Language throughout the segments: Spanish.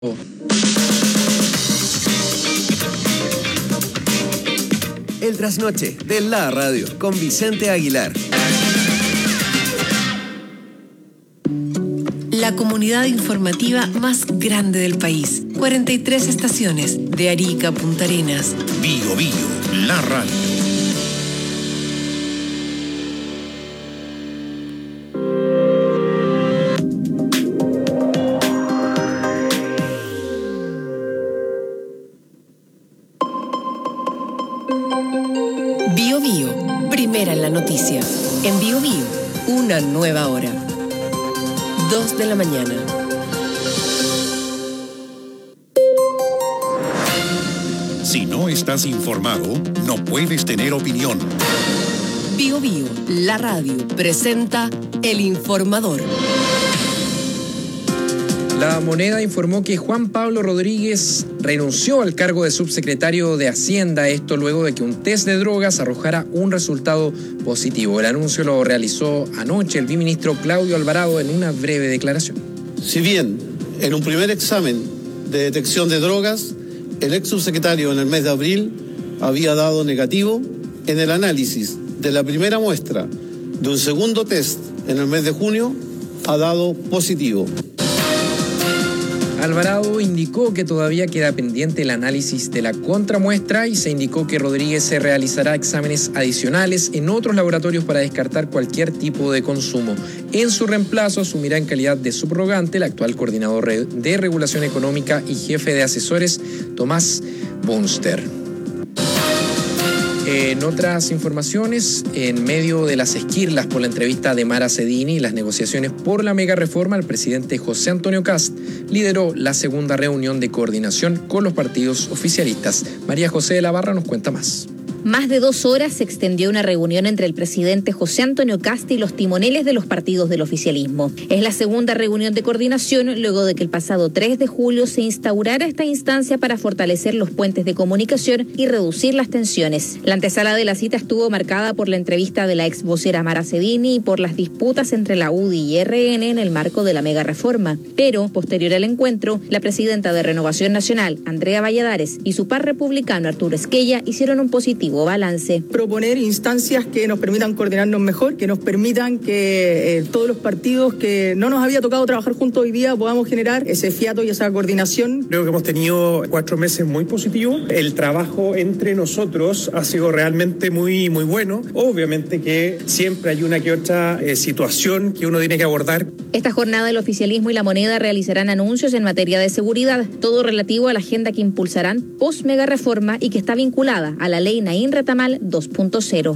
El trasnoche de la radio con Vicente Aguilar. La comunidad informativa más grande del país. 43 estaciones, de Arica a Punta Arenas. Bio Bio, la radio. Bio Bio, primera en la noticia. En Bio Bio, una nueva hora. 2 de la mañana. Si no estás informado, no puedes tener opinión. Bio Bio, la radio, presenta El Informador. La Moneda informó que Juan Pablo Rodríguez renunció al cargo de subsecretario de Hacienda, esto luego de que un test de drogas arrojara un resultado positivo. El anuncio lo realizó anoche el viceministro Claudio Alvarado en una breve declaración. Si bien en un primer examen de detección de drogas, el ex subsecretario en el mes de abril había dado negativo, en el análisis de la primera muestra de un segundo test en el mes de junio ha dado positivo. Alvarado indicó que todavía queda pendiente el análisis de la contramuestra y se indicó que Rodríguez se realizará exámenes adicionales en otros laboratorios para descartar cualquier tipo de consumo. En su reemplazo asumirá en calidad de subrogante el actual coordinador de regulación económica y jefe de asesores, Tomás Bunster. En otras informaciones, en medio de las esquirlas por la entrevista de Mara Cedini y las negociaciones por la mega reforma, el presidente José Antonio Kast lideró la segunda reunión de coordinación con los partidos oficialistas. María José de la Barra nos cuenta más. Más de 2 horas se extendió una reunión entre el presidente José Antonio Kast y los timoneles de los partidos del oficialismo. Es la segunda reunión de coordinación luego de que el pasado 3 de julio se instaurara esta instancia para fortalecer los puentes de comunicación y reducir las tensiones. La antesala de la cita estuvo marcada por la entrevista de la ex vocera Mara Cedini y por las disputas entre la UDI y RN en el marco de la mega reforma. Pero, posterior al encuentro, la presidenta de Renovación Nacional, Andrea Valladares, y su par republicano, Arturo Esquella, hicieron un positivo balance. Proponer instancias que nos permitan coordinarnos mejor, que nos permitan que todos los partidos que no nos había tocado trabajar juntos hoy día podamos generar ese fiato y esa coordinación. Creo que hemos tenido 4 meses muy positivos. El trabajo entre nosotros ha sido realmente muy bueno. Obviamente que siempre hay una que otra situación que uno tiene que abordar. Esta jornada el oficialismo y la Moneda realizarán anuncios en materia de seguridad, todo relativo a la agenda que impulsarán post mega reforma y que está vinculada a la ley Naín Retamal 2.0.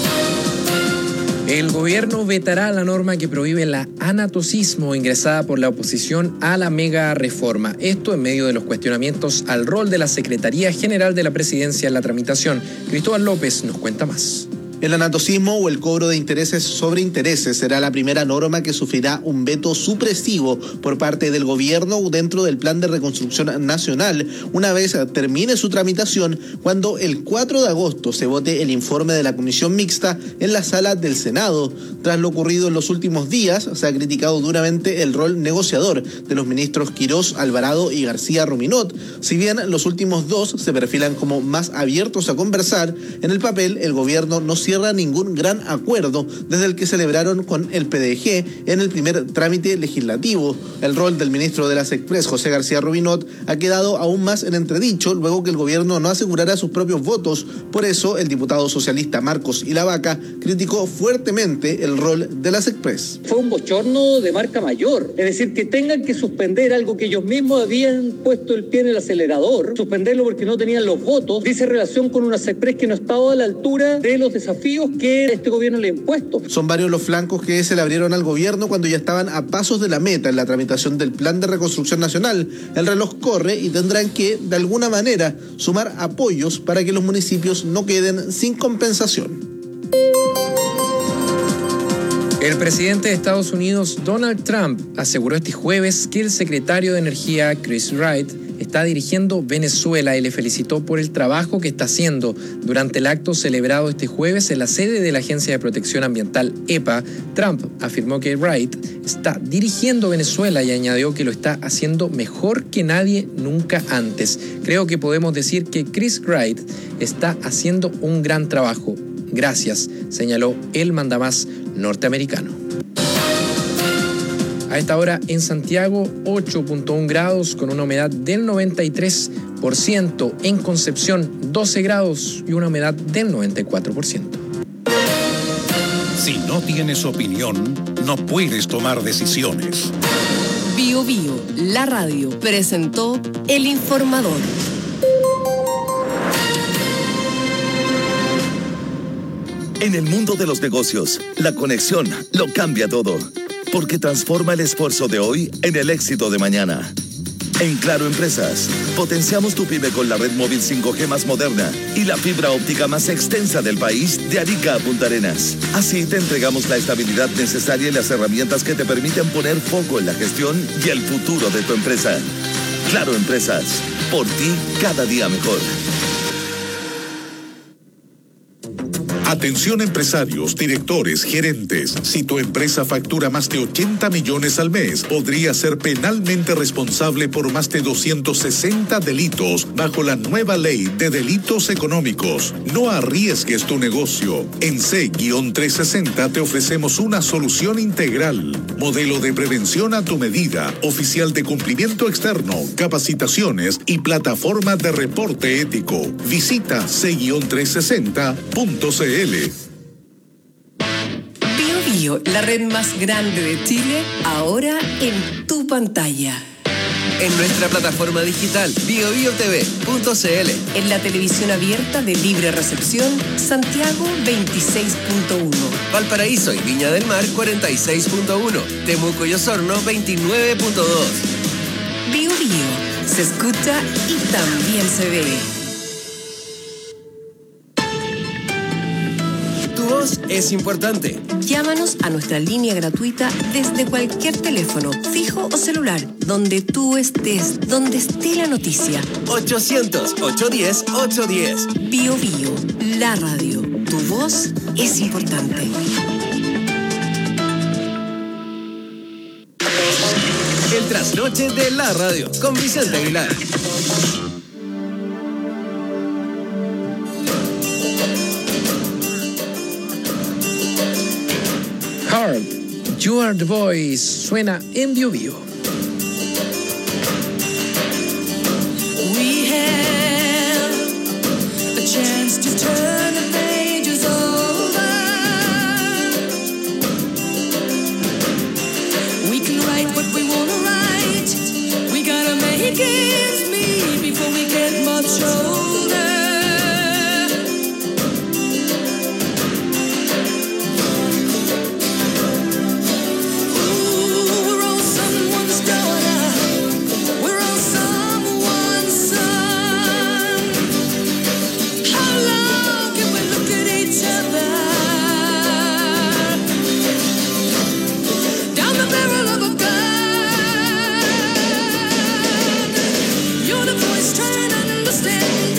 El gobierno vetará la norma que prohíbe la anatocismo ingresada por la oposición a la mega reforma. Esto en medio de los cuestionamientos al rol de la Secretaría General de la Presidencia en la tramitación. Cristóbal López nos cuenta más. El anatocismo o el cobro de intereses sobre intereses será la primera norma que sufrirá un veto supresivo por parte del gobierno dentro del Plan de Reconstrucción Nacional, una vez termine su tramitación, cuando el 4 de agosto se vote el informe de la Comisión Mixta en la sala del Senado. Tras lo ocurrido en los últimos días, se ha criticado duramente el rol negociador de los ministros Quirós, Alvarado y García Ruminot. Si bien los últimos dos se perfilan como más abiertos a conversar, en el papel el gobierno no cierra ningún gran acuerdo desde el que celebraron con el PDG en el primer trámite legislativo. El rol del ministro de las Express, José García Ruminot, ha quedado aún más en entredicho luego que el gobierno no asegurara sus propios votos. Por eso, el diputado socialista Marcos Ilavaca criticó fuertemente el rol de las Express. Fue un bochorno de marca mayor, es decir, que tengan que suspender algo que ellos mismos habían puesto el pie en el acelerador, suspenderlo porque no tenían los votos, dice relación con unas Express que no estaba a la altura de los desafíos que este gobierno le ha impuesto. Son varios los flancos que se le abrieron al gobierno cuando ya estaban a pasos de la meta en la tramitación del Plan de Reconstrucción Nacional. El reloj corre y tendrán que, de alguna manera, sumar apoyos para que los municipios no queden sin compensación. El presidente de Estados Unidos, Donald Trump, aseguró este jueves que el secretario de Energía, Chris Wright, está dirigiendo Venezuela y le felicitó por el trabajo que está haciendo. Durante el acto celebrado este jueves en la sede de la Agencia de Protección Ambiental EPA, Trump afirmó que Wright está dirigiendo Venezuela y añadió que lo está haciendo mejor que nadie nunca antes. Creo que podemos decir que Chris Wright está haciendo un gran trabajo. Gracias, señaló el mandamás norteamericano. A esta hora en Santiago, 8.1 grados con una humedad del 93%. En Concepción, 12 grados y una humedad del 94%. Si no tienes opinión, no puedes tomar decisiones. Bio Bio, la radio, presentó El Informador. En el mundo de los negocios, la conexión lo cambia todo, porque transforma el esfuerzo de hoy en el éxito de mañana. En Claro Empresas, potenciamos tu pyme con la red móvil 5G más moderna y la fibra óptica más extensa del país de Arica a Punta Arenas. Así te entregamos la estabilidad necesaria y las herramientas que te permiten poner foco en la gestión y el futuro de tu empresa. Claro Empresas, por ti cada día mejor. Atención empresarios, directores, gerentes. Si tu empresa factura más de 80 millones al mes, podría ser penalmente responsable por más de 260 delitos bajo la nueva ley de delitos económicos. No arriesgues tu negocio. En C-360 te ofrecemos una solución integral. Modelo de prevención a tu medida, oficial de cumplimiento externo, capacitaciones y plataforma de reporte ético. Visita C-360.cl. Bio Bio, la red más grande de Chile, ahora en tu pantalla. En nuestra plataforma digital biobiotv.cl. En la televisión abierta de libre recepción, Santiago 26.1. Valparaíso y Viña del Mar 46.1. Temuco y Osorno 29.2. Bio Bio, se escucha y también se ve. Tu voz es importante. Llámanos a nuestra línea gratuita desde cualquier teléfono, fijo o celular, donde tú estés, donde esté la noticia. 800-810-810. Bio Bio, la radio. Tu voz es importante. El trasnoche de la radio con Vicente Aguilar. Hard, You Are the Voice, suena en Bio Bio. We have a chance to turn the pages over. We can write what we want to write. We gotta make ends meet before we get much older. Trying to understand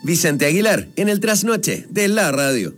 Vicente Aguilar, en el trasnoche de la radio.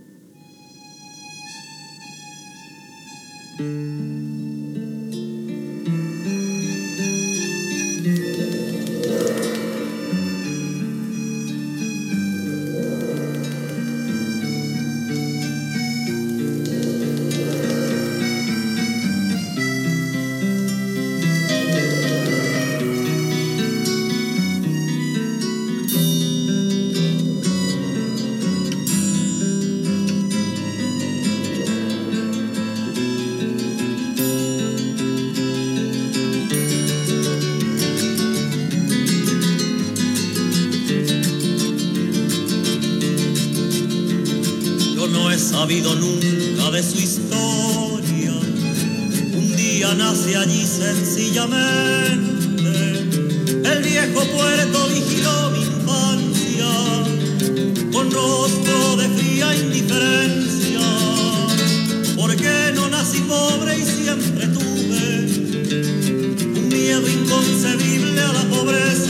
Sabido nunca de su historia, un día nace allí sencillamente, el viejo puerto vigiló mi infancia, con rostro de fría indiferencia, porque no nací pobre y siempre tuve un miedo inconcebible a la pobreza.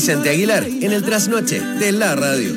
Vicente Aguilar en el trasnoche de la radio.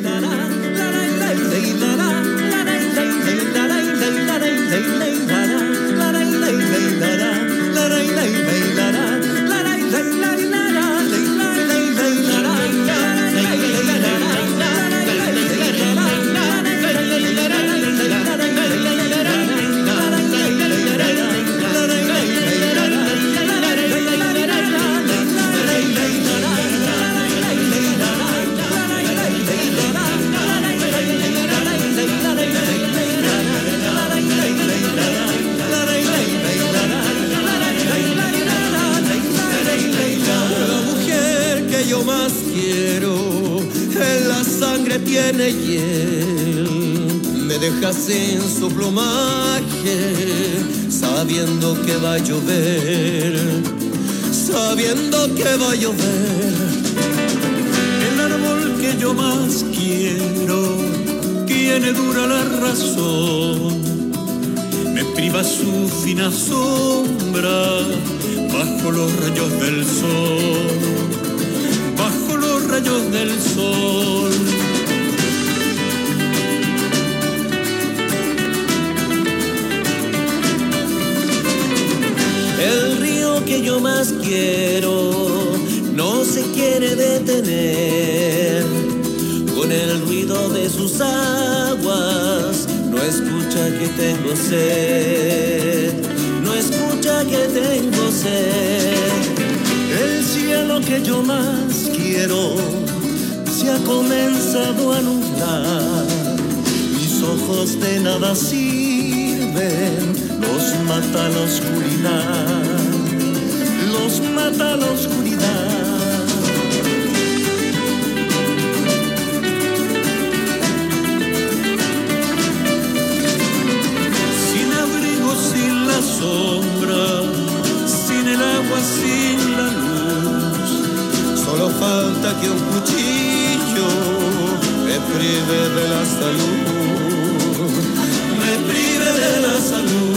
Tiene hiel, me deja sin su plumaje, sabiendo que va a llover, sabiendo que va a llover. El árbol que yo más quiero tiene dura la razón, me priva su fina sombra bajo los rayos del sol, bajo los rayos del sol. El río que yo más quiero no se quiere detener, con el ruido de sus aguas no escucha que tengo sed, no escucha que tengo sed. El cielo que yo más quiero se ha comenzado a nublar, mis ojos de nada sirven, los mata la oscuridad, los mata la oscuridad. Sin abrigo, sin la sombra, sin el agua, sin la luz, solo falta que un cuchillo me prive de la salud, me prive de la salud.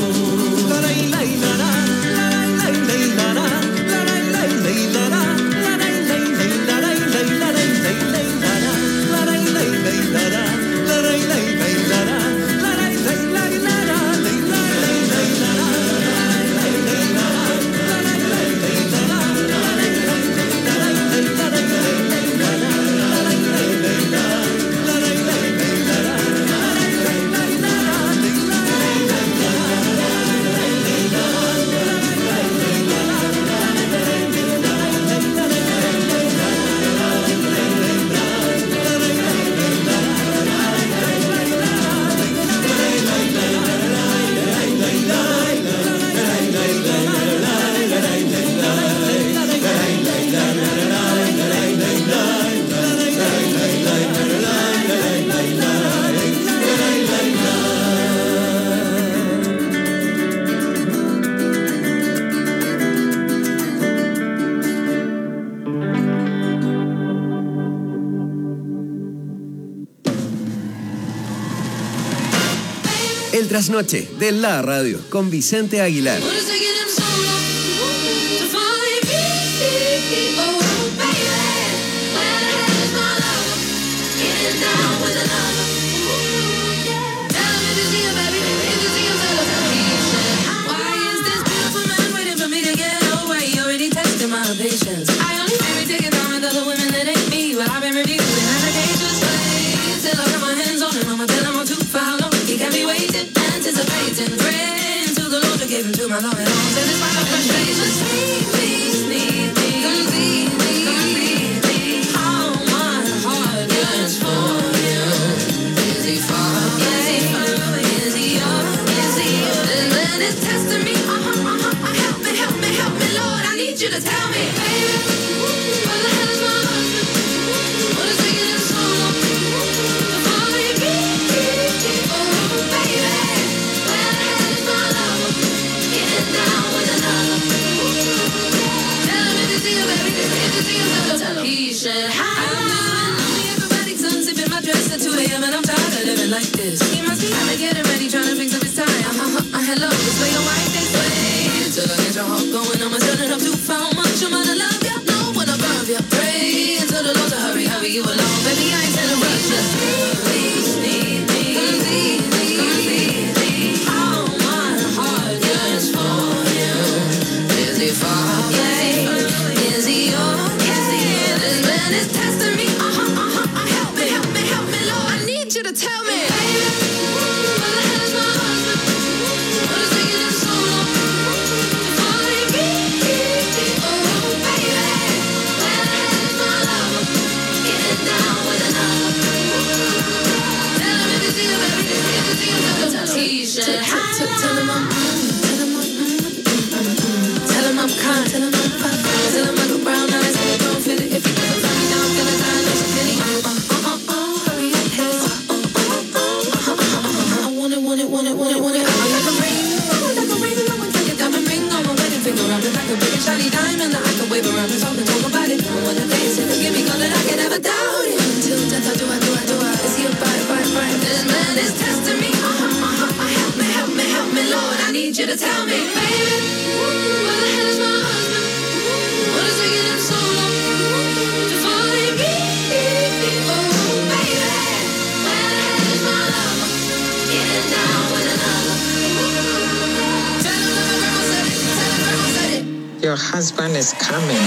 El trasnoche de la radio con Vicente Aguilar. To my love and all satisfy my frustrations. Need me, complete me. All my heart yearns for you. Is he far? Is he far? Is he yours? Is he yours? And then it's testing me. Help me, Lord. I need you to tell me, baby, where the hell is my husband? What is taking him so long to find me? Oh, baby, where the hell is my lover? Down with another. Tell him if you see him, baby, if you see him, tell him. He said, hi. I'm doing lonely acrobatic sun, sipping my dress at 2 a.m. and I'm tired of living like this. He must be out to get it ready, trying to fix up his tie. Hello, this way your wife, this way. Till I get your heart going, I'm turning up too far. Much I'm gonna love you. No, Tell him I'm kind. Tell him I'm fine. Tell him I got brown eyes and don't feel it. If he doesn't find me now, I'm gonna die. No pity. Hurry up, head. I want it. I want it. I like a ring. I want like a ring. I want like a diamond ring on my wedding finger. I'm like a big shiny diamond that I can wave around and talk about it. I want to face it. Give me color. I can never doubt it. Until death, I do. Is he a bite? This man is testing me. Help me, Lord. I need you to tell me, baby. Where the hell is my husband? What is taking him so long to find me? Oh, baby, where the hell is my lover? Getting down with another. Tell him that my grandma said it. Your husband is coming.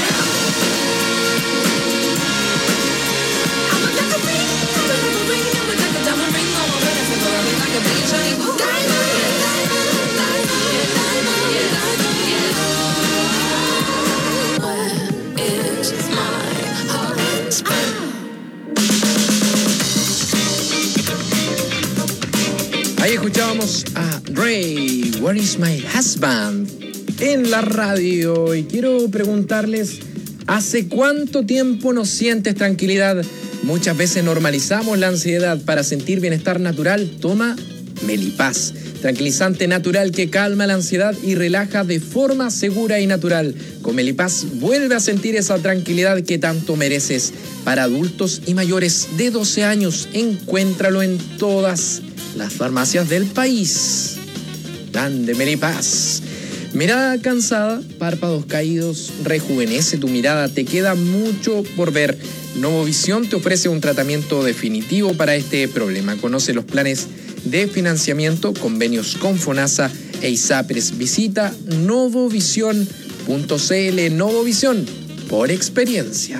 Ahí escuchábamos a Ray, Where is my husband? En la radio. Y quiero preguntarles, ¿hace cuánto tiempo no sientes tranquilidad? Muchas veces normalizamos la ansiedad. Para sentir bienestar natural, toma Melipaz, tranquilizante natural que calma la ansiedad y relaja de forma segura y natural. Con Melipaz vuelve a sentir esa tranquilidad que tanto mereces. Para adultos y mayores de 12 años, encuéntralo en todas las farmacias del país. Grande Melipaz. Mirada cansada, párpados caídos, rejuvenece tu mirada, te queda mucho por ver. Novovisión te ofrece un tratamiento definitivo para este problema. Conoce los planes de financiamiento, convenios con FONASA e ISAPRES. Visita novovisión.cl. Novovisión, por experiencia.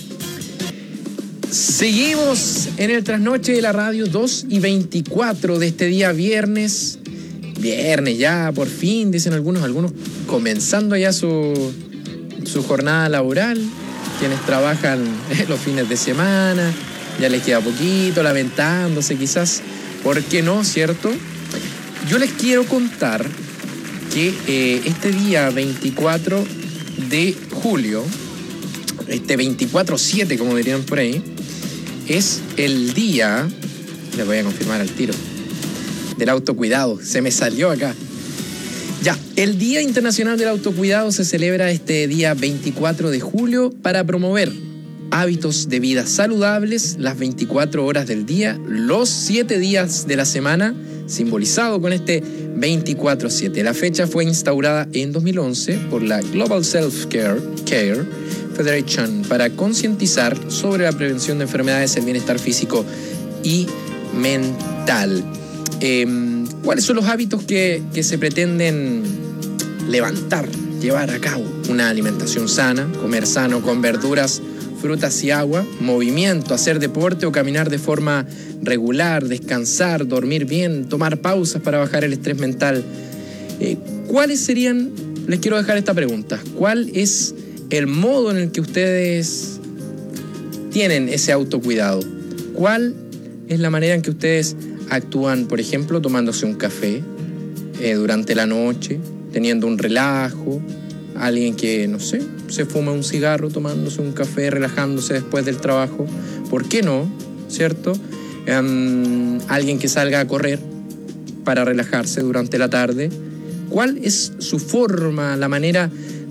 Seguimos en el trasnoche de la radio, 2:24 de este día viernes. Viernes ya, por fin, dicen algunos comenzando ya su jornada laboral. Quienes trabajan los fines de semana, ya les queda poquito, lamentándose quizás. ¿Por qué no, cierto? Yo les quiero contar que este día 24 de julio, este 24/7, como dirían por ahí, es el día, les voy a confirmar al tiro, del autocuidado. Se me salió acá. Ya, el Día Internacional del Autocuidado se celebra este día 24 de julio para promover hábitos de vida saludables las 24 horas del día, los 7 días de la semana, simbolizado con este 24/7. La fecha fue instaurada en 2011 por la Global Self-Care Federation para concientizar sobre la prevención de enfermedades, el bienestar físico y mental. ¿Cuáles son los hábitos que se pretenden levantar, llevar a cabo? Una alimentación sana, comer sano con verduras, frutas y agua, movimiento, hacer deporte o caminar de forma regular, descansar, dormir bien, tomar pausas para bajar el estrés mental. ¿Cuáles serían? Les quiero dejar esta pregunta. ¿Cuál es el modo en el que ustedes tienen ese autocuidado? ¿Cuál es la manera en que ustedes actúan, por ejemplo, tomándose un café durante la noche, teniendo un relajo? Alguien que, no sé, se fuma un cigarro tomándose un café, relajándose después del trabajo. ¿Por qué no? ¿Cierto? Alguien que salga a correr para relajarse durante la tarde. ¿Cuál es su forma, la manera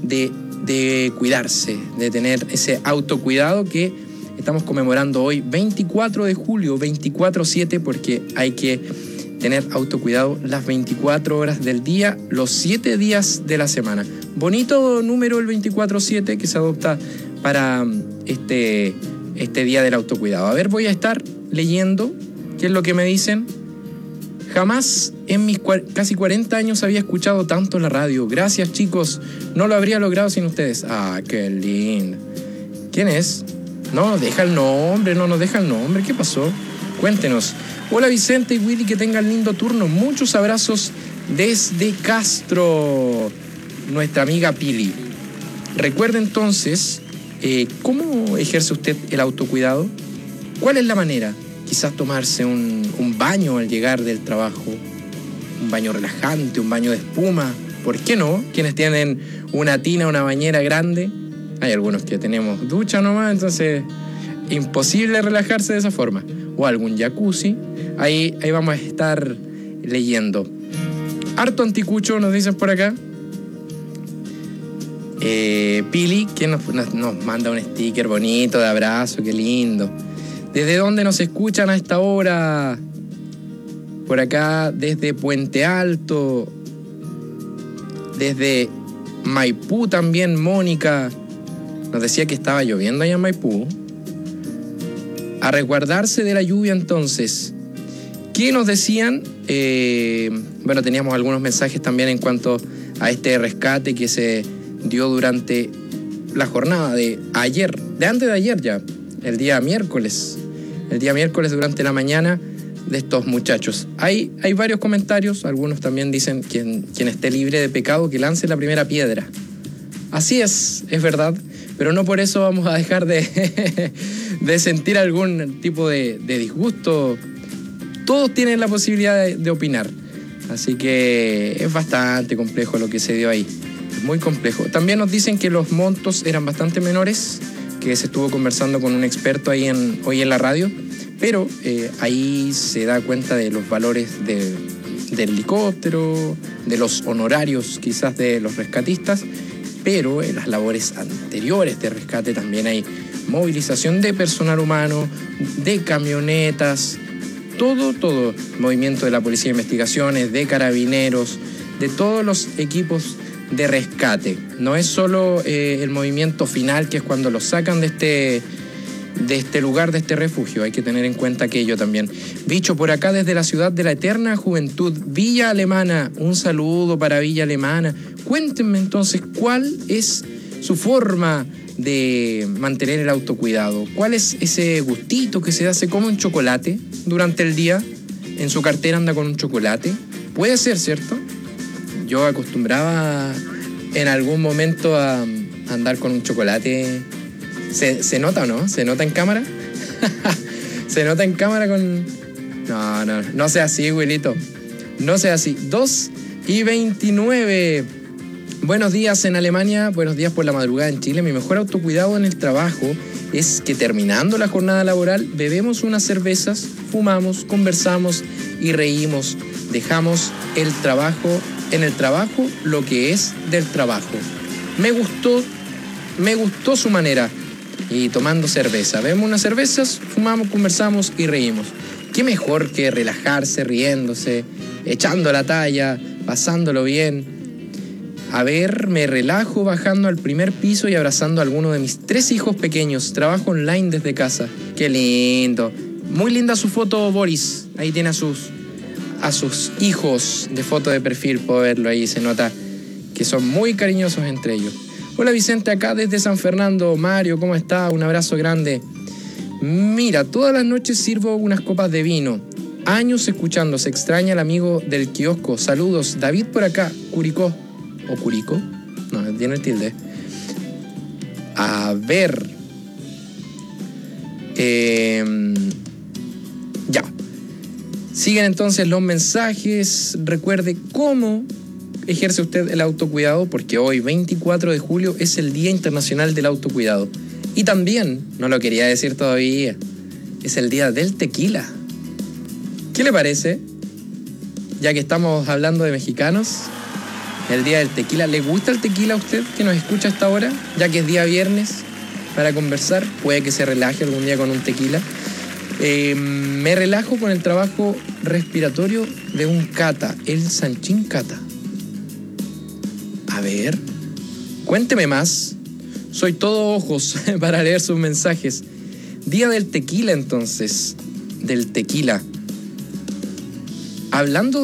de cuidarse, de tener ese autocuidado que estamos conmemorando hoy, 24 de julio, 24/7, porque hay que tener autocuidado las 24 horas del día, los 7 días de la semana? Bonito número el 24/7 que se adopta para este día del autocuidado. A ver, voy a estar leyendo qué es lo que me dicen. Jamás en mis casi 40 años había escuchado tanto la radio. Gracias, chicos. No lo habría logrado sin ustedes. Ah, qué lindo. ¿Quién es? No nos deja el nombre. ¿Qué pasó? Cuéntenos. Hola Vicente y Willy, que tengan lindo turno. Muchos abrazos desde Castro. Nuestra amiga Pili. Recuerde entonces, ¿cómo ejerce usted el autocuidado? ¿Cuál es la manera? Quizás tomarse un baño al llegar del trabajo. un baño relajante, un baño de espuma. ¿Por qué no? Quienes tienen una tina, una bañera grande. Hay algunos que tenemos ducha nomás, entonces imposible relajarse de esa forma. O algún jacuzzi. Ahí vamos a estar leyendo. Harto anticucho nos dicen por acá. Pili, que nos manda un sticker bonito de abrazo, qué lindo. ¿Desde dónde nos escuchan a esta hora? Por acá, desde Puente Alto. Desde Maipú también, Mónica. Nos decía que estaba lloviendo allá en Maipú. A resguardarse de la lluvia entonces. ¿Qué nos decían? Bueno, teníamos algunos mensajes también en cuanto a este rescate que se dio durante la jornada de ayer, de antes de ayer ya, el día miércoles durante la mañana de estos muchachos. Hay varios comentarios, algunos también dicen quien esté libre de pecado que lance la primera piedra. Así es verdad, pero no por eso vamos a dejar de sentir algún tipo de disgusto. Todos tienen la posibilidad de opinar, así que es bastante complejo lo que se dio ahí. Muy complejo. También nos dicen que los montos eran bastante menores, que se estuvo conversando con un experto ahí hoy en la radio, pero ahí se da cuenta de los valores del helicóptero, de los honorarios quizás de los rescatistas, pero en las labores anteriores de rescate también hay movilización de personal humano, de camionetas, todo, movimiento de la Policía de Investigaciones, de Carabineros, de todos los equipos de rescate. No es solo el movimiento final, que es cuando los sacan de este lugar, de este refugio. Hay que tener en cuenta aquello también. Bicho, por acá desde la ciudad de la eterna juventud, Villa Alemana. Un saludo para Villa Alemana. Cuéntenme entonces, ¿cuál es su forma de mantener el autocuidado? ¿Cuál es ese gustito que se da? ¿Se come un chocolate durante el día? ¿En su cartera anda con un chocolate? Puede ser, ¿cierto? Yo acostumbraba en algún momento a andar con un chocolate. ¿Se nota o no? ¿Se nota en cámara? ¿Se nota en cámara con...? No sea así, Wilito. No sea así. 2:29. Buenos días en Alemania, buenos días por la madrugada en Chile. Mi mejor autocuidado en el trabajo es que terminando la jornada laboral bebemos unas cervezas, fumamos, conversamos y reímos. Dejamos el trabajo en el trabajo, lo que es del trabajo. Me gustó su manera. Y tomando cerveza. Bebemos unas cervezas, fumamos, conversamos y reímos. Qué mejor que relajarse, riéndose, echando la talla, pasándolo bien. A ver, me relajo bajando al primer piso y abrazando a alguno de mis 3 hijos pequeños. Trabajo online desde casa. Qué lindo. Muy linda su foto, Boris. Ahí tiene a sus hijos de foto de perfil. Puedo verlo ahí, se nota que son muy cariñosos entre ellos. Hola Vicente, acá desde San Fernando. Mario, ¿cómo está? Un abrazo grande. Mira, todas las noches sirvo unas copas de vino. Años escuchando, se extraña el amigo del kiosco. Saludos, David por acá, Curicó. ¿O Curico? No, tiene el tilde. A ver. Ya. Siguen entonces los mensajes. Recuerde cómo ejerce usted el autocuidado, porque hoy, 24 de julio, es el Día Internacional del Autocuidado. Y también, no lo quería decir todavía, es el Día del Tequila. ¿Qué le parece? Ya que estamos hablando de mexicanos, el Día del Tequila. ¿Le gusta el tequila a usted que nos escucha a esta hora? Ya que es día viernes para conversar, puede que se relaje algún día con un tequila. Me relajo con el trabajo respiratorio de un cata, el Sanchín Cata. A ver, cuénteme más. Soy todo ojos para leer sus mensajes. Día del tequila, entonces. Del tequila. Hablando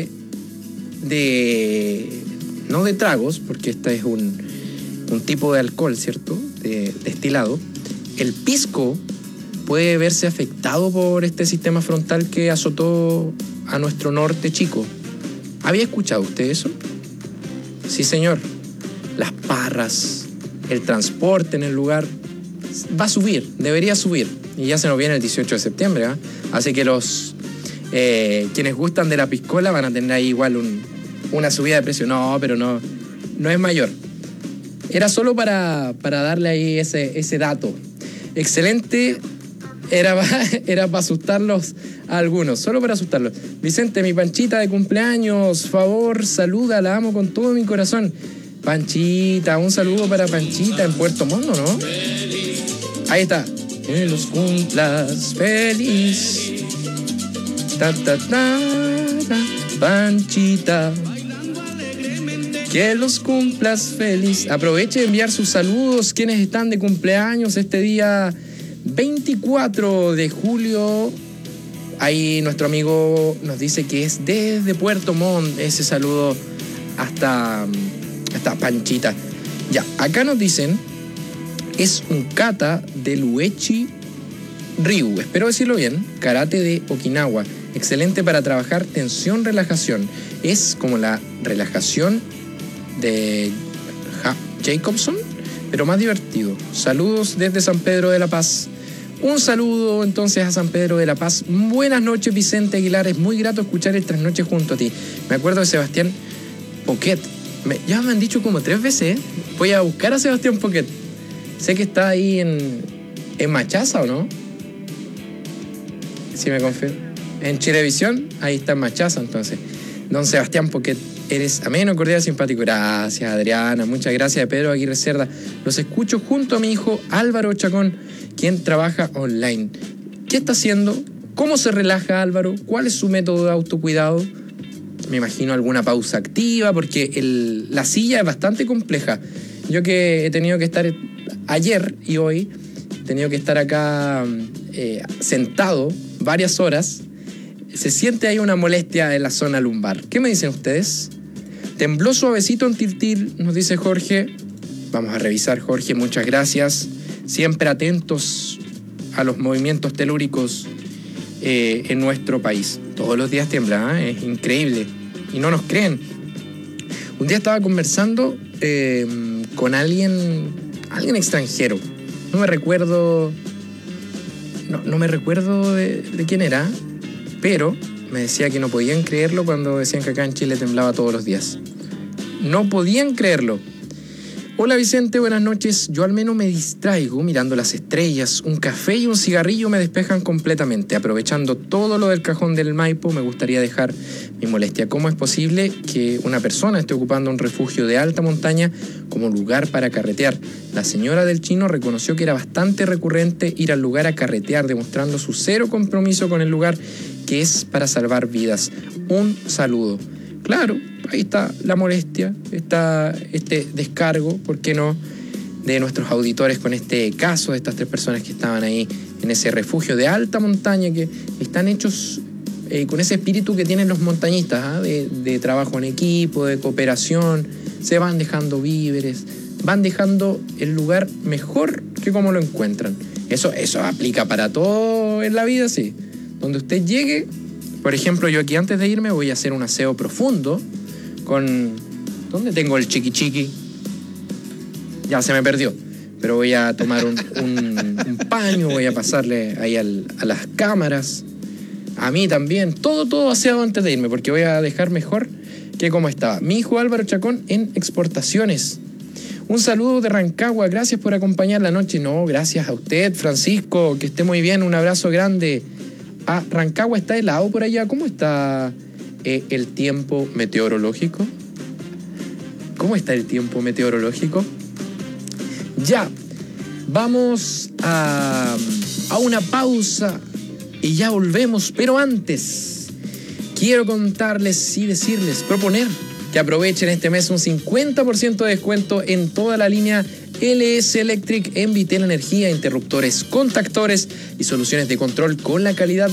no de tragos, porque este es un tipo de alcohol, ¿cierto? De destilado. El pisco puede verse afectado por este sistema frontal que azotó a nuestro norte chico. ¿Había escuchado usted eso? Sí, señor. Las parras, el transporte en el lugar va a subir, debería subir. Y ya se nos viene el 18 de septiembre, ¿eh? Así que los Quienes gustan de la piscola van a tener ahí igual una subida de precio. No, pero no es mayor. Era solo para darle ahí ese dato. Excelente. Era para asustarlos a algunos, solo para asustarlos. Vicente, mi Panchita de cumpleaños, favor, saluda, la amo con todo mi corazón. Panchita, un saludo para Panchita en Puerto Montt, ¿no? Ahí está. Que los cumplas feliz. Ta, ta, ta, ta, Panchita. Que los cumplas feliz. Aproveche de enviar sus saludos. Quienes están de cumpleaños este día 24 de julio. Ahí nuestro amigo nos dice que es desde Puerto Montt. Ese saludo hasta Panchita. Ya, acá nos dicen, es un kata del Uechi Ryu, espero decirlo bien, karate de Okinawa. Excelente para trabajar tensión, relajación. Es como la relajación de Jacobson, pero más divertido. Saludos desde San Pedro de la Paz. Un saludo entonces a San Pedro de la Paz. Buenas noches, Vicente Aguilar. Es muy grato escuchar el Trasnoche junto a ti. Me acuerdo de Sebastián Poquet. Ya me han dicho como 3 veces, ¿eh? Voy a buscar a Sebastián Poquet. Sé que está ahí en Machaza, ¿o no? Si me confío. En Chilevisión, ahí está en Machaza, entonces. Don Sebastián Poquet, eres ameno, cordial, simpático. Gracias, Adriana. Muchas gracias, Pedro Aguirre Cerda. Los escucho junto a mi hijo Álvaro Chacón, quien trabaja online. ¿Qué está haciendo? ¿Cómo se relaja Álvaro? ¿Cuál es su método de autocuidado? Me imagino alguna pausa activa, porque la silla es bastante compleja. Yo que he tenido que estar ayer y hoy, he tenido que estar acá sentado varias horas, se siente ahí una molestia en la zona lumbar. ¿Qué me dicen ustedes? Tembló suavecito en Tiltil, nos dice Jorge. Vamos a revisar, Jorge, muchas gracias. Siempre atentos a los movimientos telúricos en nuestro país. Todos los días tiembla, es increíble. Y no nos creen. Un día estaba conversando con alguien extranjero. No me recuerdo de quién era, pero me decía que no podían creerlo cuando decían que acá en Chile temblaba todos los días. No podían creerlo. Hola Vicente, buenas noches. Yo al menos me distraigo mirando las estrellas. Un café y un cigarrillo me despejan completamente. Aprovechando todo lo del cajón del Maipo, me gustaría dejar mi molestia. ¿Cómo es posible que una persona esté ocupando un refugio de alta montaña como lugar para carretear? La señora del Chino reconoció que era bastante recurrente ir al lugar a carretear, demostrando su cero compromiso con el lugar, que es para salvar vidas. Un saludo. Claro, ahí está la molestia, está este descargo, ¿por qué no?, de nuestros auditores con este caso de estas 3 personas que estaban ahí en ese refugio de alta montaña, que están hechos con ese espíritu que tienen los montañistas, de trabajo en equipo, de cooperación. Se van dejando víveres, van dejando el lugar mejor que como lo encuentran. Eso aplica para todo en la vida, sí. Donde usted llegue. Por ejemplo, yo aquí antes de irme voy a hacer un aseo profundo con... ¿Dónde tengo el chiqui chiqui? Ya se me perdió. Pero voy a tomar un paño, voy a pasarle ahí a las cámaras. A mí también. Todo aseado antes de irme, porque voy a dejar mejor que como estaba. Mi hijo Álvaro Chacón en Exportaciones. Un saludo de Rancagua. Gracias por acompañar la noche. No, gracias a usted, Francisco. Que esté muy bien. Un abrazo grande. Rancagua está helado por allá. ¿Cómo está el tiempo meteorológico? ¿Cómo está el tiempo meteorológico? Ya, vamos a una pausa y ya volvemos. Pero antes, quiero contarles y decirles, proponer que aprovechen este mes un 50% de descuento en toda la línea LS Electric en Vitel Energía, interruptores, contactores y soluciones de control con la calidad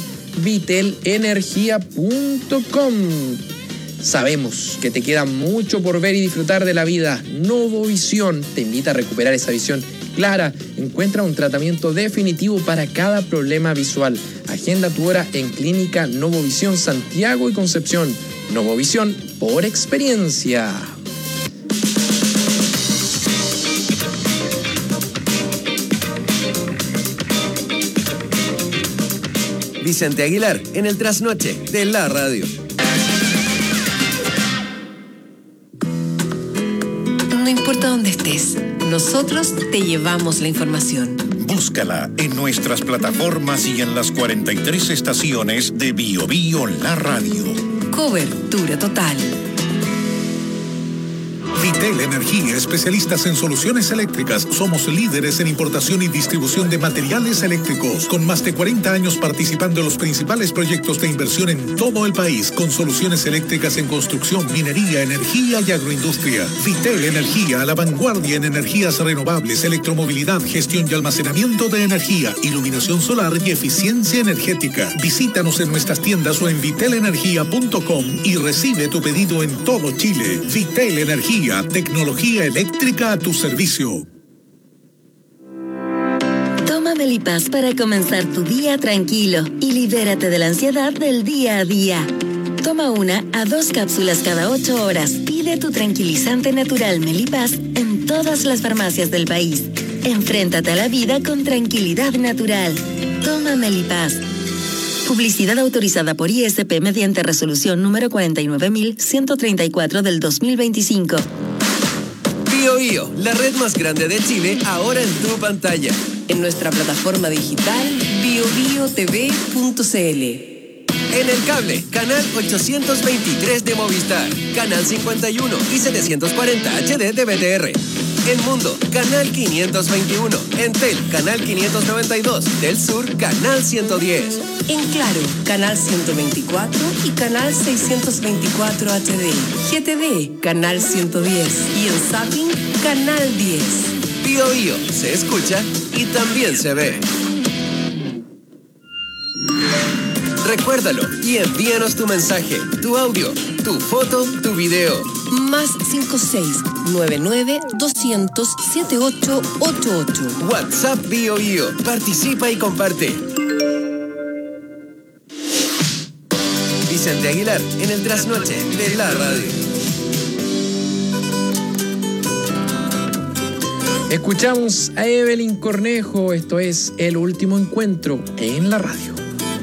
vitelenergia.com. Sabemos que te queda mucho por ver y disfrutar de la vida. Novovisión te invita a recuperar esa visión clara. Encuentra un tratamiento definitivo para cada problema visual. Agenda tu hora en Clínica Novovisión Santiago y Concepción. Novovisión por experiencia. Vicente Aguilar, en el trasnoche de la radio. No importa dónde estés, nosotros te llevamos la información. Búscala en nuestras plataformas y en las 43 estaciones de Bio Bio La Radio. Cobertura total. Vitel Energía, especialistas en soluciones eléctricas. Somos líderes en importación y distribución de materiales eléctricos, con más de 40 años participando en los principales proyectos de inversión en todo el país, con soluciones eléctricas en construcción, minería, energía y agroindustria. Vitel Energía, a la vanguardia en energías renovables, electromovilidad, gestión y almacenamiento de energía, iluminación solar y eficiencia energética. Visítanos en nuestras tiendas o en vitelenergia.com y recibe tu pedido en todo Chile. Vitel Energía, tecnología eléctrica a tu servicio. Toma Melipaz para comenzar tu día tranquilo y libérate de la ansiedad del día a día. Toma 1 a 2 cápsulas cada 8 horas. Pide tu tranquilizante natural Melipaz en todas las farmacias del país. Enfréntate a la vida con tranquilidad natural. Toma Melipaz. Publicidad autorizada por ISP mediante resolución número 49.134 del 2025. Bio Bio, la red más grande de Chile, ahora en tu pantalla. En nuestra plataforma digital biobiotv.cl. En el cable, canal 823 de Movistar, canal 51 y 740 HD de BTR. En Mundo, canal 521. En Tel, canal 592. Del Sur, canal 110. En Claro, canal 124 y canal 624 HD. GTV, canal 110. Y en Zapping, canal 10. Bio Bio, se escucha y también se ve. Recuérdalo y envíanos tu mensaje, tu audio, tu foto, tu video. Más 56-99-200-7888. WhatsApp Bio Bio. Participa y comparte. Vicente Aguilar, en el trasnoche de la radio. Escuchamos a Evelyn Cornejo. Esto es El Último Encuentro en la radio.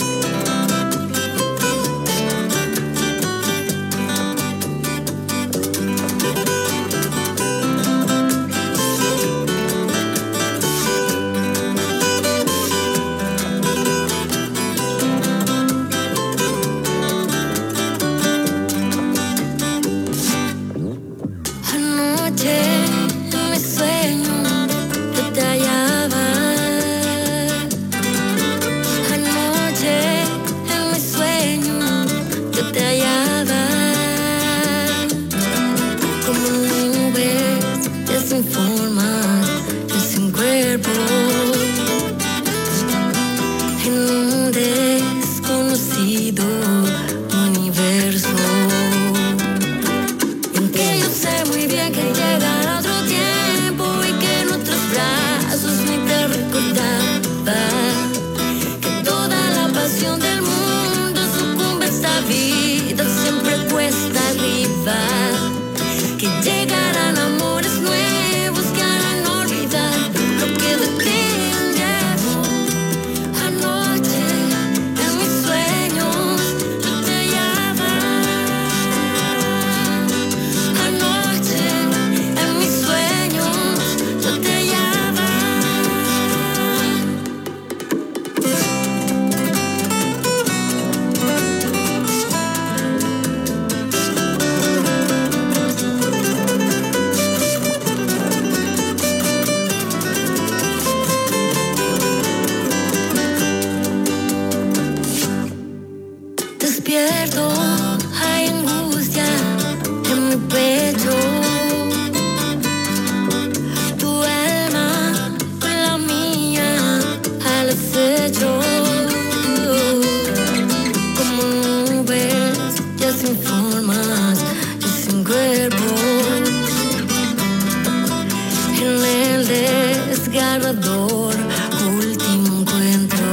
desgarrador último encuentro.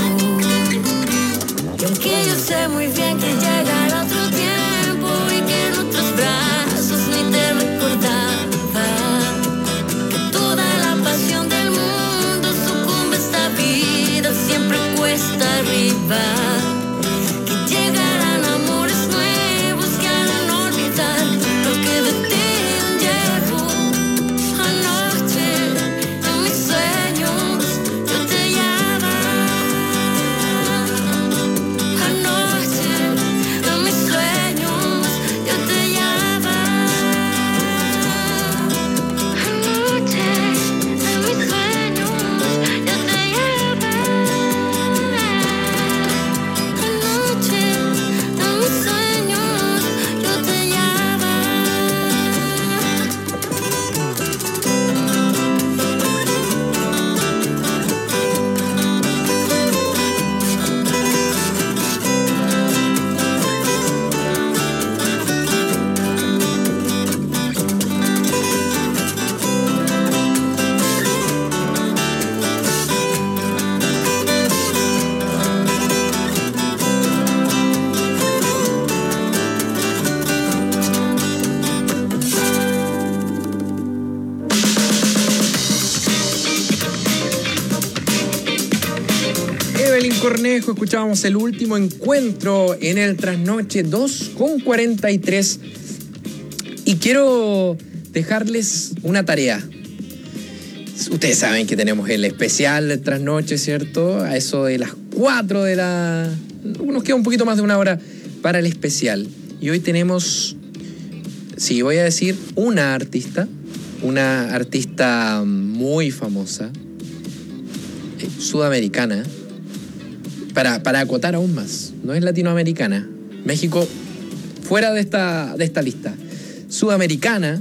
Y aunque yo sé muy bien que llegará otro tiempo y que en otros brazos ni te recordaba, que toda la pasión del mundo sucumbe a esta vida, siempre cuesta arriba. Cornejo escuchábamos el último encuentro en el Trasnoche 2:43. Y quiero dejarles una tarea. Ustedes saben que tenemos el especial del Trasnoche, ¿cierto? A eso de las 4 de la... Nos queda un poquito más de una hora para el especial. Y hoy tenemos, sí, voy a decir, una artista muy famosa, sudamericana, para acotar aún más. No es latinoamericana. México fuera de esta lista. Sudamericana,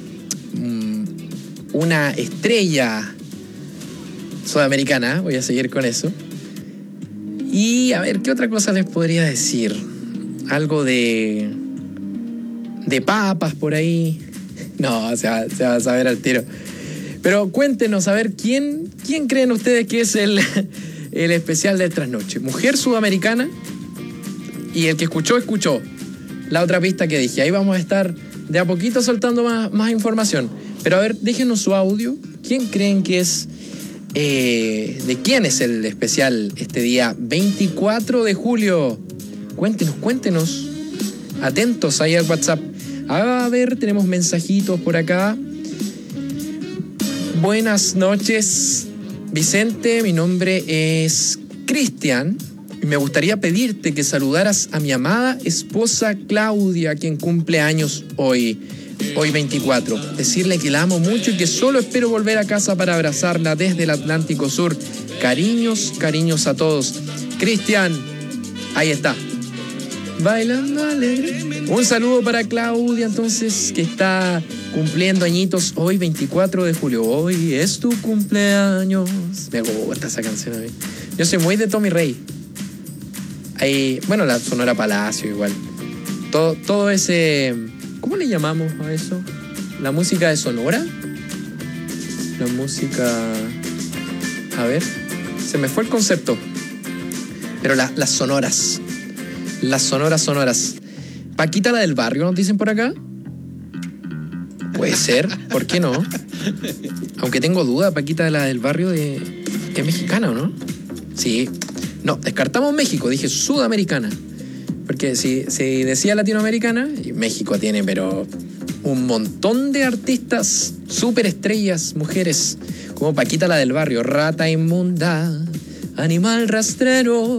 una estrella sudamericana, voy a seguir con eso. Y a ver, ¿qué otra cosa les podría decir? Algo de papas por ahí. No, se va a saber al tiro. Pero cuéntenos, a ver, ¿quién creen ustedes que es el especial del Trasnoche? Mujer sudamericana. Y el que escuchó la otra pista que dije. Ahí vamos a estar de a poquito soltando más información. Pero a ver, déjenos su audio. ¿Quién creen que es? ¿De quién es el especial este día 24 de julio? Cuéntenos. Atentos ahí al WhatsApp. A ver, tenemos mensajitos por acá. Buenas noches, Vicente. Mi nombre es Cristian. Me gustaría pedirte que saludaras a mi amada esposa Claudia, quien cumple años hoy 24. Decirle que la amo mucho y que solo espero volver a casa para abrazarla desde el Atlántico Sur. Cariños a todos. Cristian, ahí está. Bailando alegre. Un saludo para Claudia, entonces, que está cumpliendo añitos hoy, 24 de julio. Hoy es tu cumpleaños. Me gusta esa canción a mí. Yo soy muy de Tommy Rey. Ahí, bueno, la Sonora Palacio igual. Todo ese... ¿Cómo le llamamos a eso? ¿La música de Sonora? La música... A ver, se me fue el concepto. Pero las sonoras. Las sonoras. Paquita la del barrio, ¿nos dicen por acá? Puede ser, ¿por qué no? Aunque tengo duda, Paquita la del barrio es mexicana, ¿o no? Sí. No, descartamos México, dije sudamericana. Porque si decía latinoamericana, México tiene, pero un montón de artistas, superestrellas, mujeres, como Paquita la del barrio, rata inmunda, animal rastrero,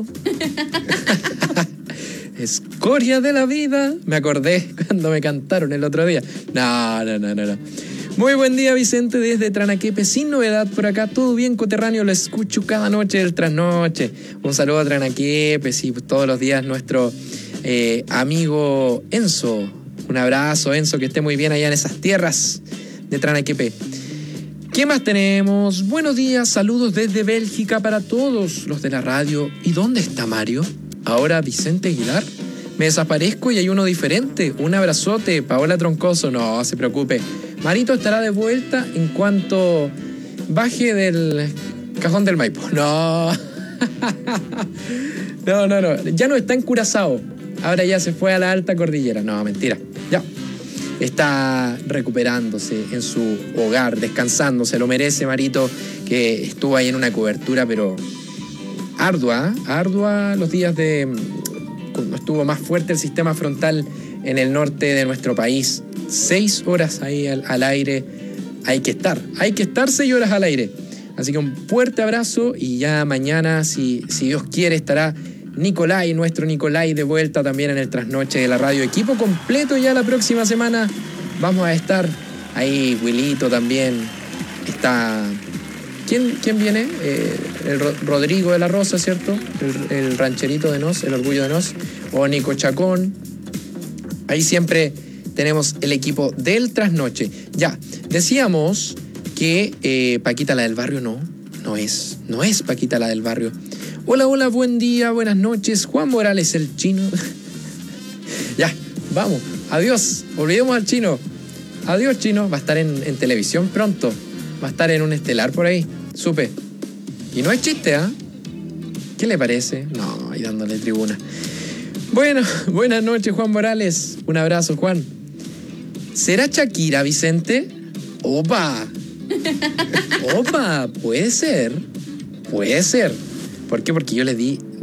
escoria de la vida. Me acordé cuando me cantaron el otro día. No. Muy buen día, Vicente, desde Tranaquepe, sin novedad por acá, todo bien coterráneo, lo escucho cada noche del Trasnoche. Un saludo a Tranaquepe, sí, todos los días nuestro amigo Enzo. Un abrazo, Enzo, que esté muy bien allá en esas tierras de Tranaquepe. ¿Qué más tenemos? Buenos días, saludos desde Bélgica para todos los de la radio. ¿Y dónde está Mario? Ahora Vicente Aguilar. Me desaparezco y hay uno diferente. Un abrazote, Paola Troncoso. No se preocupe. Marito estará de vuelta en cuanto baje del cajón del Maipo. No. Ya no está en Curazao. Ahora ya se fue a la alta cordillera. No, mentira. Ya. Está recuperándose en su hogar, descansando. Se lo merece, Marito, que estuvo ahí en una cobertura, pero ardua los días cuando estuvo más fuerte el sistema frontal en el norte de nuestro país. 6 horas ahí al aire. Hay que estar 6 horas al aire. Así que un fuerte abrazo y ya mañana, si Dios quiere, estará nuestro Nicolai de vuelta también en el Trasnoche de la radio. Equipo completo ya la próxima semana. Vamos a estar ahí, Wilito también. Está... ¿Quién viene? El Rodrigo de la Rosa, ¿cierto? El rancherito de Nos, el orgullo de Nos. O Nico Chacón. Ahí siempre tenemos el equipo del Trasnoche. Ya, decíamos que Paquita la del barrio no es Paquita la del barrio. Hola, buen día, buenas noches. Juan Morales, el chino. Ya, vamos, adiós, olvidemos al chino. Adiós, chino, va a estar en televisión pronto. Va a estar en un estelar por ahí, supe. Y no es chiste, ¿ah? ¿Qué le parece? No, ahí dándole tribuna. Bueno, buenas noches, Juan Morales. Un abrazo, Juan. ¿Será Shakira, Vicente? ¡Opa! ¡Opa! Puede ser. ¿Por qué? Porque yo le di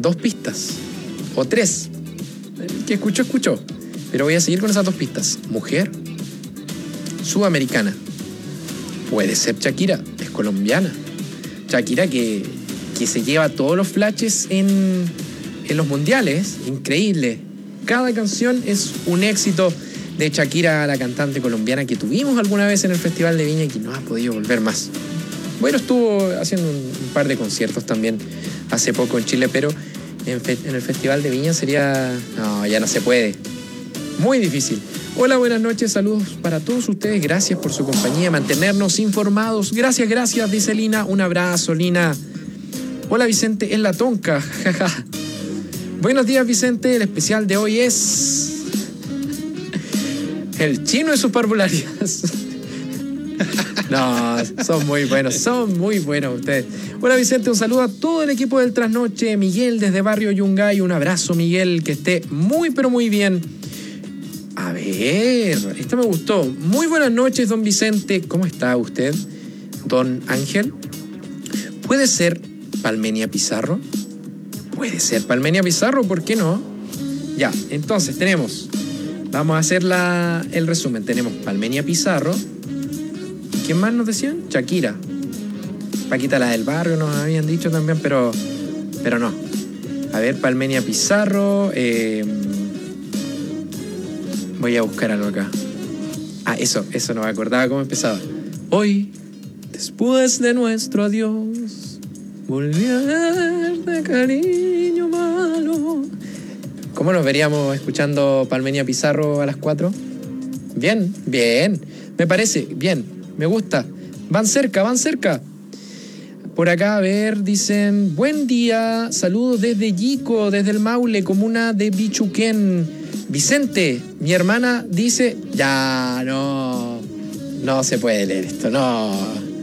2 pistas. O 3. El que escuchó. Pero voy a seguir con esas 2 pistas. Mujer. Sudamericana. Puede ser Shakira. Es colombiana. Shakira que se lleva todos los flashes en los mundiales. Increíble. Cada canción es un éxito de Shakira, la cantante colombiana que tuvimos alguna vez en el Festival de Viña y que no ha podido volver más. Bueno, estuvo haciendo un par de conciertos también hace poco en Chile, pero en el Festival de Viña sería... No, ya no se puede. Muy difícil. Hola, buenas noches, saludos para todos ustedes. Gracias por su compañía, mantenernos informados. Gracias, dice Lina. Un abrazo, Lina. Hola, Vicente, es la tonca. Buenos días, Vicente. El especial de hoy es... el chino de sus parvularias. No, son muy buenos ustedes. Hola, Vicente, un saludo a todo el equipo del Trasnoche. Miguel desde Barrio Yungay, un abrazo, Miguel, que esté muy pero muy bien. A ver, esta me gustó. Muy buenas noches, don Vicente. ¿Cómo está usted? Don Ángel. ¿Puede ser Palmenia Pizarro? Puede ser Palmenia Pizarro, ¿por qué no? Ya, entonces tenemos... Vamos a hacer el resumen. Tenemos Palmenia Pizarro. ¿Quién más nos decían? Shakira. Paquita, la del barrio, nos habían dicho también, pero no. A ver, Palmenia Pizarro. Voy a buscar algo acá. Ah, eso no me acordaba cómo empezaba. Hoy, después de nuestro adiós, volví a darte cariño malo. ¿Cómo nos veríamos escuchando Palmenia Pizarro a las 4? Bien. Me parece, bien. Me gusta. Van cerca. Por acá, a ver, dicen... Buen día, saludos desde Yico, desde el Maule, comuna de Bichuquén. Vicente, mi hermana dice... Ya, no se puede leer esto, no.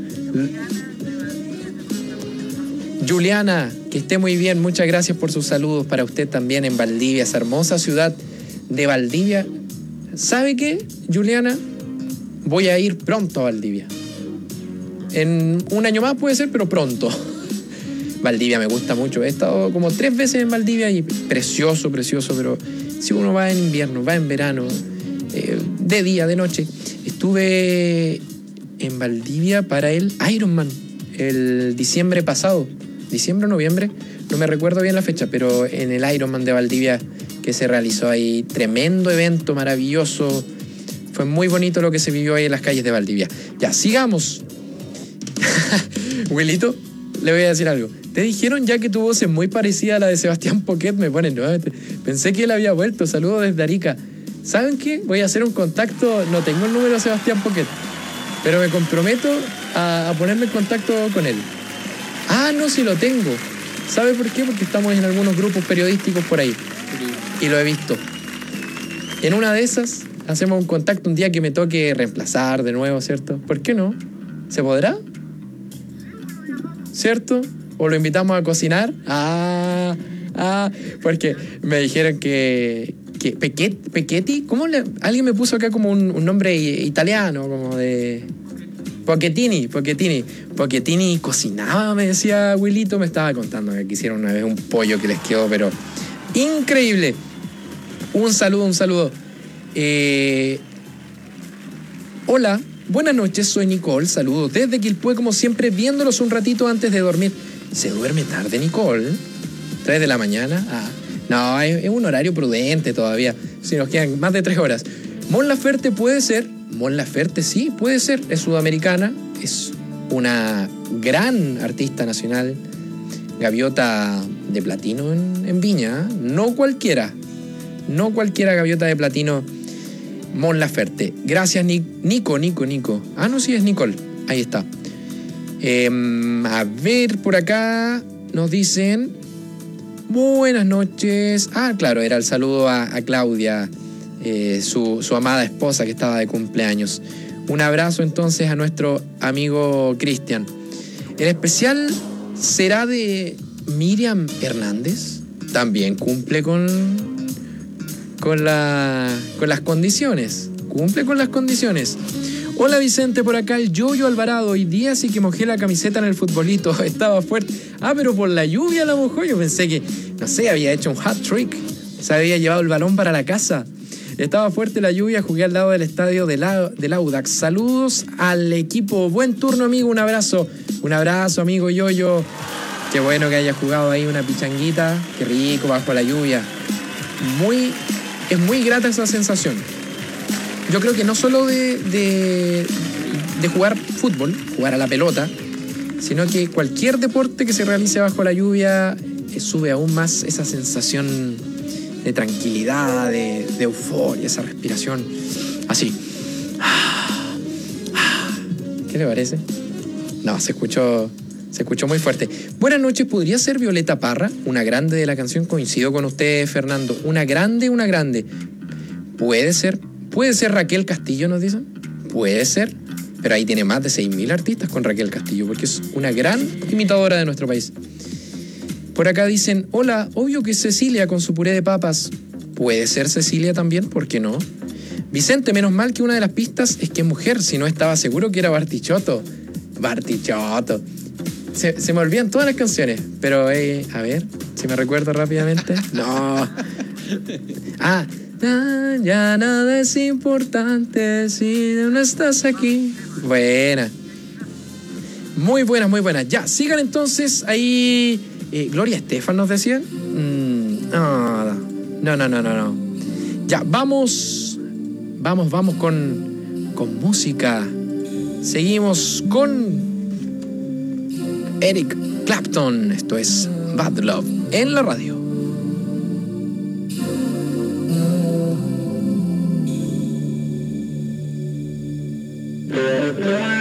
Juliana, que esté muy bien, muchas gracias por sus saludos para usted también en Valdivia, esa hermosa ciudad de Valdivia. ¿Sabe qué, Juliana? Voy a ir pronto a Valdivia. En un año más puede ser, pero pronto. Valdivia me gusta mucho. He estado como 3 veces en Valdivia y precioso, pero si uno va en invierno, va en verano, de día, de noche. Estuve en Valdivia para el Ironman el diciembre pasado. Diciembre o noviembre, no me recuerdo bien la fecha, pero en el Ironman de Valdivia que se realizó ahí, tremendo evento, maravilloso. Fue muy bonito lo que se vivió ahí en las calles de Valdivia. Ya, sigamos. Wilito, le voy a decir algo. Te dijeron ya que tu voz es muy parecida a la de Sebastián Poquet, me ponen nuevamente. Pensé que él había vuelto, saludos desde Arica. ¿Saben qué? Voy a hacer un contacto, no tengo el número de Sebastián Poquet, pero me comprometo a ponerme en contacto con él. Ah, no, sí lo tengo. ¿Sabe por qué? Porque estamos en algunos grupos periodísticos por ahí. Y lo he visto. En una de esas hacemos un contacto un día que me toque reemplazar de nuevo, ¿cierto? ¿Por qué no? ¿Se podrá? ¿Cierto? ¿O lo invitamos a cocinar? Porque me dijeron que Pechetti, alguien me puso acá como un nombre italiano, como de... Pochettini cocinaba, me decía Wilito, me estaba contando que hicieron una vez un pollo que les quedó, pero increíble. Un saludo. Hola, buenas noches, soy Nicole, saludos desde Quilpué, como siempre, viéndolos un ratito antes de dormir. ¿Se duerme tarde, Nicole? 3 de la mañana. No, es un horario prudente todavía, si nos quedan más de 3 horas. Mon Laferte puede ser. Mon Laferte sí, puede ser, es sudamericana, es una gran artista nacional, gaviota de platino en Viña, no cualquiera gaviota de platino, Mon Laferte. Gracias, Nico. Ah, no, sí, es Nicole, ahí está. A ver, por acá nos dicen, buenas noches. Ah, claro, era el saludo a Claudia, su amada esposa que estaba de cumpleaños. Un abrazo entonces a nuestro amigo Cristian. El especial será de Miriam Hernández. También cumple con las condiciones. Cumple con las condiciones. Hola Vicente, por acá el Yoyo Alvarado. Hoy día sí que mojé la camiseta en el futbolito. Estaba fuerte. Ah, pero por la lluvia la mojó. Yo pensé que no sé, había hecho un hat-trick. Se había llevado el balón para la casa. Estaba fuerte la lluvia, jugué al lado del estadio del Audax. Saludos al equipo. Buen turno, amigo. Un abrazo. Un abrazo, amigo Yoyo. Qué bueno que haya jugado ahí una pichanguita. Qué rico bajo la lluvia. Es muy grata esa sensación. Yo creo que no solo de jugar fútbol, jugar a la pelota, sino que cualquier deporte que se realice bajo la lluvia sube aún más esa sensación de tranquilidad, de euforia, esa respiración así. ¿Qué le parece? No, se escuchó muy fuerte. Buenas noches, ¿podría ser Violeta Parra? Una grande de la canción, coincido con usted, Fernando. Una grande. Puede ser Raquel Castillo, nos dicen. Puede ser, pero ahí tiene más de 6.000 artistas con Raquel Castillo, porque es una gran imitadora de nuestro país. Por acá dicen, hola, obvio que es Cecilia con su puré de papas. Puede ser Cecilia también, ¿por qué no? Vicente, menos mal que una de las pistas es que es mujer, si no estaba seguro que era Bartichotto. Se me olvidan todas las canciones, pero a ver, si me recuerdo rápidamente. No. Ya nada es importante si no estás aquí. Buena. Muy buena. Ya, sigan entonces ahí. Gloria Estefan nos decían. No. Ya, vamos con música. Seguimos con Eric Clapton. Esto es Bad Love en la radio. Yeah.